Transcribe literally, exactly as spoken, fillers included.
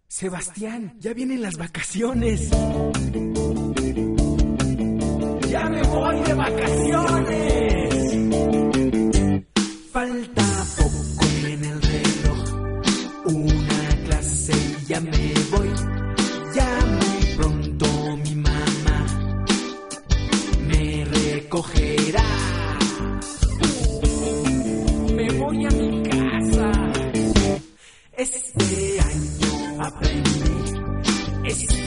Sebastián, ya vienen las vacaciones. ¡Ya me voy de vacaciones! Falta poco en el reloj, una clase y ya me voy. Ya muy pronto mi mamá me recogerá. Me voy a mi casa. Este año aprendí. Este